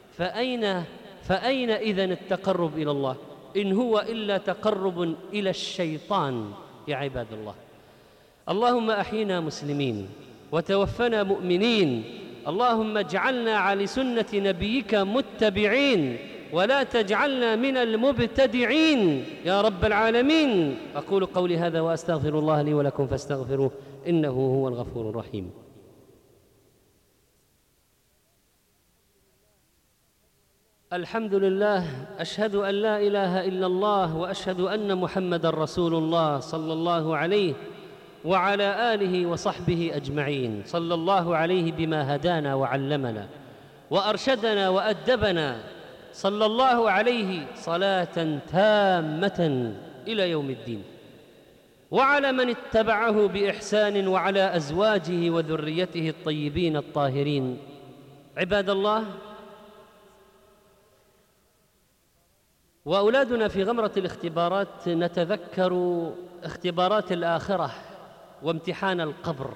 فأين إذن التقرب إلى الله؟ إن هو إلا تقرب إلى الشيطان يا عباد الله. اللهم أحينا مسلمين وتوفنا مؤمنين. اللهم اجعلنا على سنة نبيك متبعين، ولا تجعلنا من المبتدعين يا رب العالمين. أقول قولي هذا وأستغفر الله لي ولكم فاستغفروه إنه هو الغفور الرحيم. الحمد لله، أشهد أن لا إله إلا الله وأشهد أن محمدًا رسول الله صلى الله عليه وعلى آله وصحبه أجمعين. صلى الله عليه بما هدانا وعلمنا وأرشدنا وأدبنا، صلى الله عليه صلاة تامة إلى يوم الدين، وعلى من اتبعه بإحسان، وعلى أزواجه وذريته الطيبين الطاهرين. عباد الله، وأولادنا في غمرة الاختبارات نتذكر اختبارات الآخرة وامتحان القبر.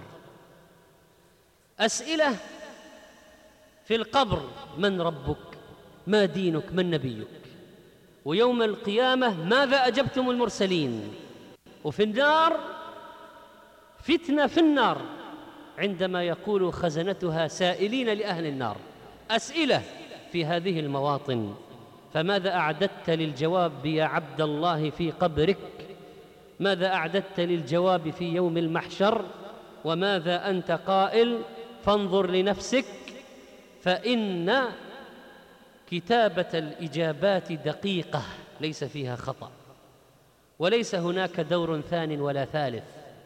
أسئلة في القبر: من ربك؟ ما دينك؟ من نبيك؟ ويوم القيامة: ماذا أجبتم المرسلين؟ وفي النار فتنة في النار عندما يقول خزنتها سائلين لأهل النار. أسئلة في هذه المواطن. فماذا أعددت للجواب يا عبد الله في قبرك؟ ماذا أعددت للجواب في يوم المحشر؟ وماذا أنت قائل؟ فانظر لنفسك، فإن كتابة الإجابات دقيقة ليس فيها خطأ، وليس هناك دور ثان ولا ثالث.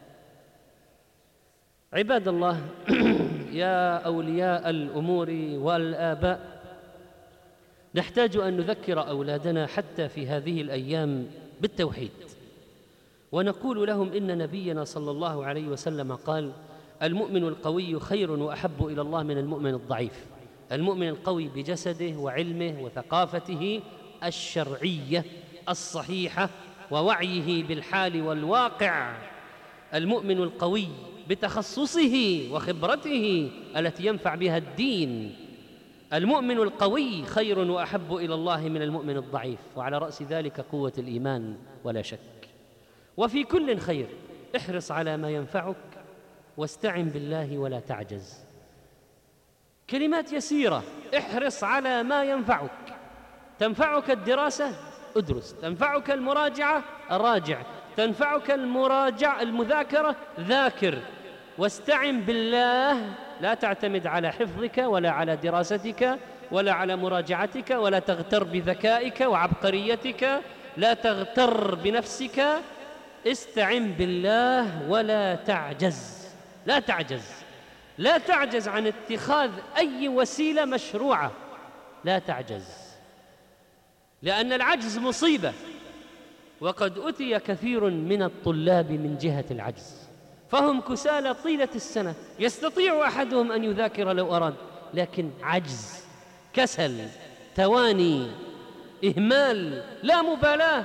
عباد الله، يا أولياء الأمور والآباء، نحتاج أن نذكر أولادنا حتى في هذه الأيام بالتوحيد، ونقول لهم إن نبينا صلى الله عليه وسلم قال: المؤمن القوي خير وأحب إلى الله من المؤمن الضعيف. المؤمن القوي بجسده وعلمه وثقافته الشرعية الصحيحة ووعيه بالحال والواقع. المؤمن القوي بتخصصه وخبرته التي ينفع بها الدين. المؤمن القوي خير وأحب إلى الله من المؤمن الضعيف، وعلى رأس ذلك قوة الإيمان ولا شك. وفي كل خير، احرص على ما ينفعك واستعن بالله ولا تعجز. كلمات يسيرة: احرص على ما ينفعك. تنفعك الدراسة؟ ادرس. تنفعك المراجعة؟ راجع. تنفعك المذاكرة؟ ذاكر. واستعن بالله، لا تعتمد على حفظك ولا على دراستك ولا على مراجعتك، ولا تغتر بذكائك وعبقريتك، لا تغتر بنفسك. استعن بالله ولا تعجز. لا تعجز، لا تعجز عن اتخاذ أي وسيلة مشروعة. لا تعجز، لأن العجز مصيبة، وقد أتي كثير من الطلاب من جهة العجز، فهم كسالى طيلة السنة. يستطيع أحدهم أن يذاكر لو أراد، لكن عجز، كسل، تواني، إهمال، لا مبالاة.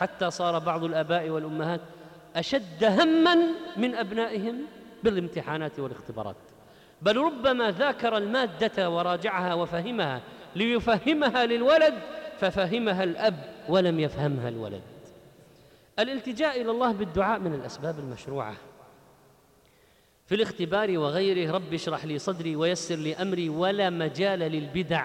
حتى صار بعض الآباء والأمهات أشد هماً من أبنائهم بالامتحانات والاختبارات، بل ربما ذاكر المادة وراجعها وفهمها ليفهمها للولد ففهمها الأب ولم يفهمها الولد. الالتجاء إلى الله بالدعاء من الأسباب المشروعة في الاختبار وغيره. رب اشرح لي صدري ويسر لي أمري، ولا مجال للبدع.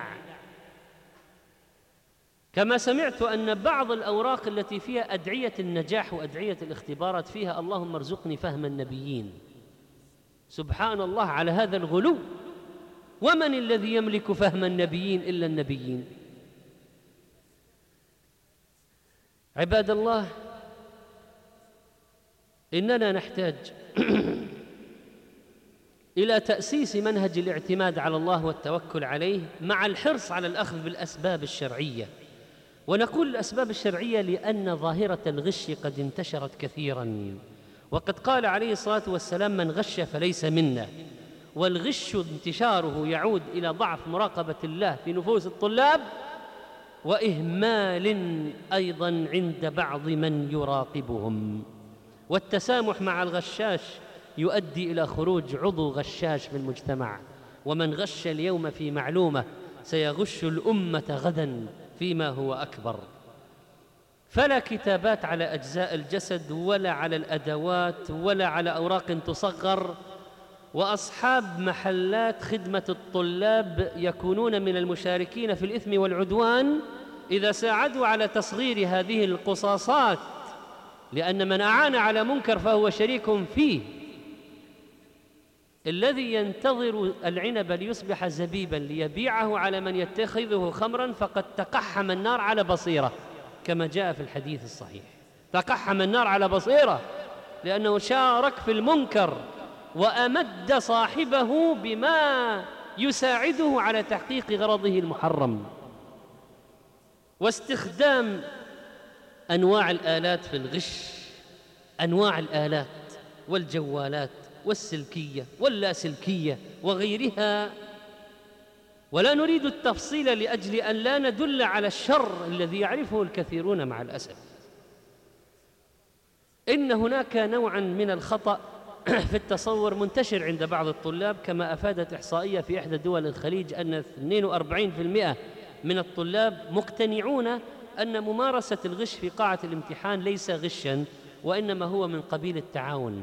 كما سمعت أن بعض الأوراق التي فيها أدعية النجاح وأدعية الاختبارات فيها اللهم ارزقني فهم النبيين. سبحان الله على هذا الغلو! ومن الذي يملك فهم النبيين إلا النبيين؟ عباد الله، إننا نحتاج إلى تأسيس منهج الاعتماد على الله والتوكل عليه مع الحرص على الأخذ بالأسباب الشرعية. ونقول الأسباب الشرعية لأن ظاهرة الغش قد انتشرت كثيراً، وقد قال عليه الصلاة والسلام من غش فليس منا. والغش انتشاره يعود إلى ضعف مراقبة الله في نفوس الطلاب، وإهمال أيضاً عند بعض من يراقبهم. والتسامح مع الغشاش يؤدي إلى خروج عضو غشاش من المجتمع، ومن غش اليوم في معلومة سيغش الأمة غداً فيما هو أكبر. فلا كتابات على أجزاء الجسد ولا على الأدوات ولا على أوراق تصغر. وأصحاب محلات خدمة الطلاب يكونون من المشاركين في الإثم والعدوان إذا ساعدوا على تصغير هذه القصاصات، لأن من أعان على منكر فهو شريك فيه. الذي ينتظر العنب ليصبح زبيبا ليبيعه على من يتخذه خمرا فقد تقحم النار على بصيرة، كما جاء في الحديث الصحيح. تقحم النار على بصيرة لأنه شارك في المنكر وأمد صاحبه بما يساعده على تحقيق غرضه المحرم. واستخدام أنواع الآلات في الغش، أنواع الآلات والجوالات والسلكية واللاسلكية وغيرها. ولا نريد التفصيل لأجل أن لا ندل على الشر الذي يعرفه الكثيرون مع الأسف. إن هناك نوعا من الخطأ في التصور منتشر عند بعض الطلاب، كما أفادت إحصائية في إحدى دول الخليج أن 42% من الطلاب مقتنعون أن ممارسة الغش في قاعة الامتحان ليس غشاً، وإنما هو من قبيل التعاون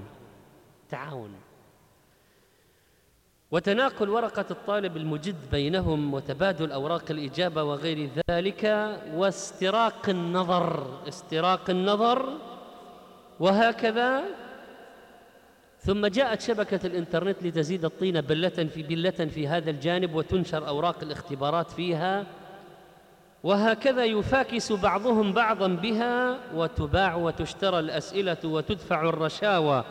وتناقل ورقة الطالب المجد بينهم وتبادل أوراق الإجابة وغير ذلك، واستراق النظر وهكذا. ثم جاءت شبكة الإنترنت لتزيد الطين بلة في هذا الجانب، وتنشر أوراق الاختبارات فيها، وهكذا يفاكس بعضهم بعضا بها، وتباع وتشترى الأسئلة وتدفع الرشاوى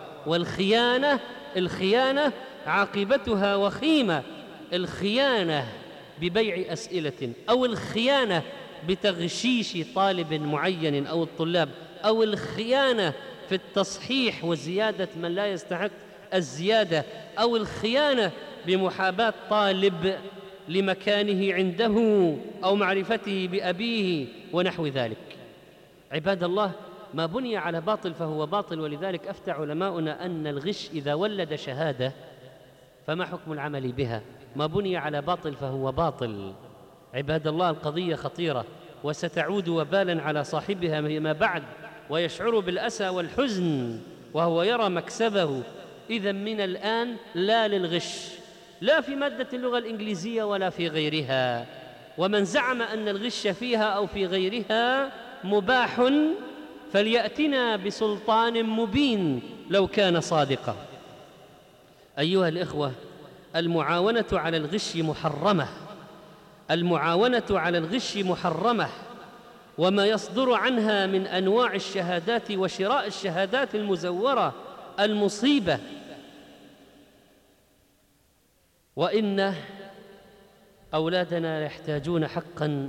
الخيانة عاقبتها وخيمة. الخيانة ببيع أسئلة، أو الخيانة بتغشيش طالب معين أو الطلاب، أو الخيانة في التصحيح وزيادة من لا يستحق الزيادة، أو الخيانة بمحاباة طالب لمكانه عنده أو معرفته بأبيه ونحو ذلك. عباد الله، ما بني على باطل فهو باطل، ولذلك أفتى علماؤنا أن الغش إذا ولد شهادة فما حكم العمل بها؟ ما بني على باطل فهو باطل. عباد الله، القضية خطيرة وستعود وبالا على صاحبها ما بعد، ويشعر بالأسى والحزن وهو يرى مكسبه. إذن من الآن لا للغش، لا في مادة اللغة الإنجليزية ولا في غيرها. ومن زعم أن الغش فيها أو في غيرها مباح فليأتنا بسلطان مبين لو كان صادقا. أيها الإخوة، المعاونة على الغش محرمة، وما يصدر عنها من أنواع الشهادات وشراء الشهادات المزورة المصيبة. وإن أولادنا يحتاجون حقا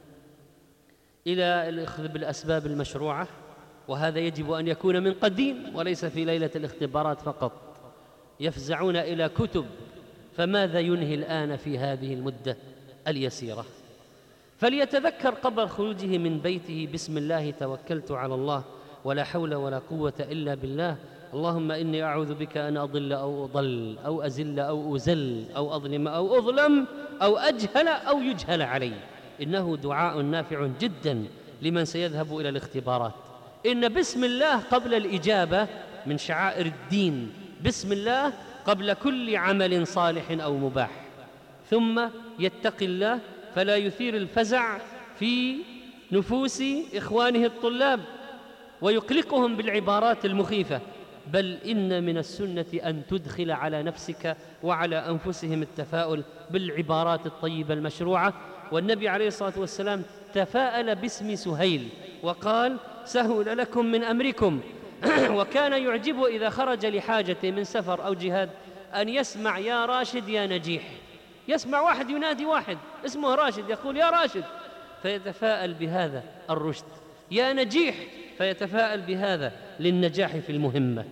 إلى الأخذ بالأسباب المشروعة، وهذا يجب أن يكون من قديم وليس في ليلة الاختبارات فقط. يفزعون إلى كتب، فماذا ينهي الآن في هذه المدة اليسيرة؟ فليتذكر قبل خروجه من بيته: بسم الله توكلت على الله ولا حول ولا قوة إلا بالله، اللهم إني أعوذ بك أن أضل أو أضل أو أزل أو أزل أو أظلم أو أظلم أو أجهل أو يجهل علي. إنه دعاء نافع جدا لمن سيذهب إلى الاختبارات. إن بسم الله قبل الإجابة من شعائر الدين، بسم الله قبل كل عمل صالح أو مباح. ثم يتقي الله فلا يثير الفزع في نفوس إخوانه الطلاب ويقلقهم بالعبارات المخيفة، بل إن من السنة أن تدخل على نفسك وعلى أنفسهم التفاؤل بالعبارات الطيبة المشروعة. والنبي عليه الصلاة والسلام تفاءل باسم سهيل وقال: سهل لكم من أمركم. وكان يعجبه إذا خرج لحاجة من سفر أو جهاد أن يسمع: يا راشد يا نجيح. يسمع واحد ينادي واحد اسمه راشد يقول: يا راشد، فيتفاءل بهذا الرشد. يا نجيح، فيتفاءل بهذا للنجاح في المهمة.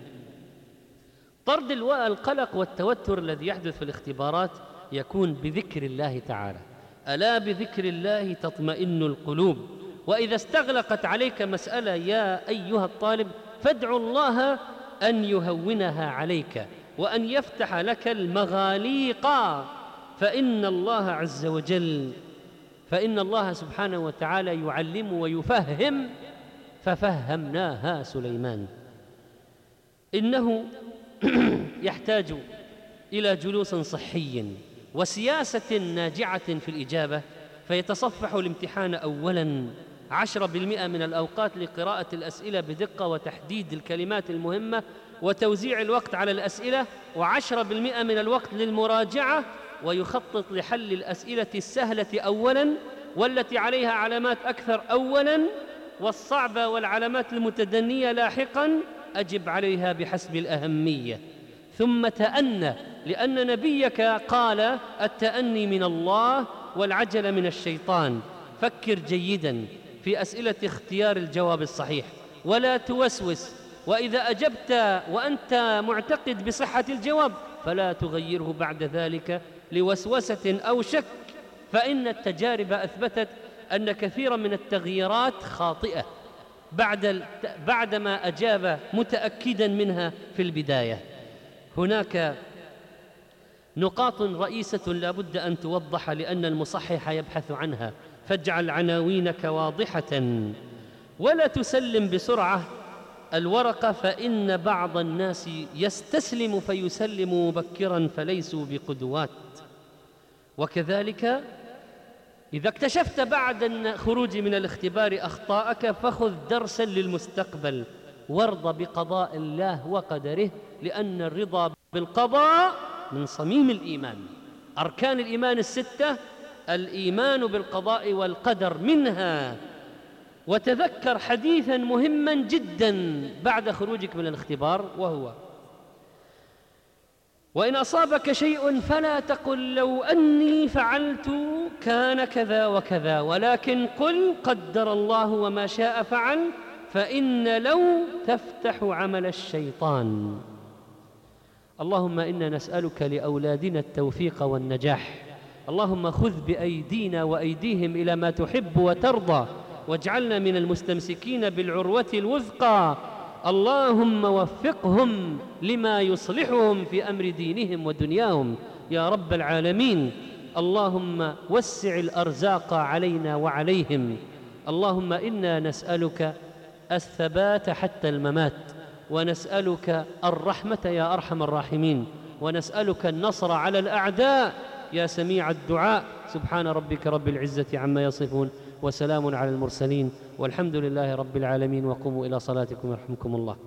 طرد القلق والتوتر الذي يحدث في الاختبارات يكون بذكر الله تعالى. ألا بذكر الله تطمئن القلوب. وإذا استغلقت عليك مسألة يا أيها الطالب فادع الله أن يهونها عليك وأن يفتح لك المغاليق، فإن الله عز وجل فإن الله سبحانه وتعالى يعلم ويفهم، ففهمناها سليمان. إنه يحتاج إلى جلوس صحي وسياسة ناجعة في الإجابة، فيتصفح الامتحان أولاً 10% من الأوقات لقراءة الأسئلة بدقة وتحديد الكلمات المهمة وتوزيع الوقت على الأسئلة، و10% من الوقت للمراجعة، ويخطط لحل الأسئلة السهلة أولاً والتي عليها علامات أكثر أولاً، والصعبة والعلامات المتدنية لاحقاً أجب عليها بحسب الأهمية. ثم تأنى، لأن نبيك قال: التأني من الله والعجل من الشيطان. فكر جيداً في أسئلة اختيار الجواب الصحيح ولا توسوس، وإذا أجبت وأنت معتقد بصحة الجواب فلا تغيره بعد ذلك لوسوسة أو شك، فإن التجارب أثبتت أن كثيراً من التغييرات خاطئة بعدما أجاب متأكداً منها في البداية. هناك نقاط رئيسة لا بد أن توضح لأن المصحح يبحث عنها، فاجعل عناوينك واضحة ولا تسلم بسرعة الورقة، فإن بعض الناس يستسلم فيسلم مبكراً فليسوا بقدوات. وكذلك إذا اكتشفت بعد الخروج من الاختبار أخطاءك فخذ درساً للمستقبل، وارض بقضاء الله وقدره، لأن الرضا بالقضاء من صميم الإيمان. أركان الإيمان 6: الإيمان بالقضاء والقدر منها. وتذكر حديثاً مهماً جداً بعد خروجك من الاختبار، وهو: وإن أصابك شيء فلا تقل لو أني فعلت كان كذا وكذا، ولكن قل قدر الله وما شاء فعل، فإن لو تفتح عمل الشيطان. اللهم إنا نسألك لأولادنا التوفيق والنجاح. اللهم خذ بأيدينا وأيديهم إلى ما تحب وترضى، واجعلنا من المستمسكين بالعروة الوثقى. اللهم وفقهم لما يصلحهم في أمر دينهم ودنياهم يا رب العالمين. اللهم وسع الأرزاق علينا وعليهم. اللهم إنا نسألك الثبات حتى الممات، ونسألك الرحمة يا أرحم الراحمين، ونسألك النصر على الأعداء يا سميع الدعاء. سبحان ربك رب العزة عما يصفون، وسلام على المرسلين، والحمد لله رب العالمين. وقوموا إلى صلاتكم يرحمكم الله.